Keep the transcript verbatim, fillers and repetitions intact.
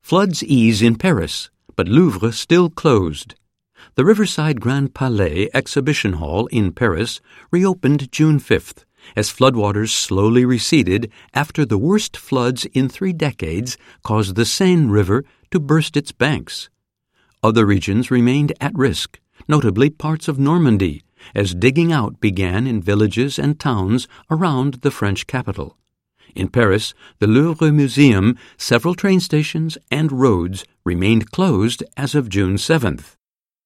Floods ease in Paris, but Louvre still closed. The Riverside Grand Palais Exhibition Hall in Paris reopened June fifth as floodwaters slowly receded after the worst floods in three decades caused the Seine River to burst its banks. Other regions remained at risk, notably parts of Normandy, as digging out began in villages and towns around the French capital. In Paris, the Louvre Museum, several train stations, and roads remained closed as of June seventh.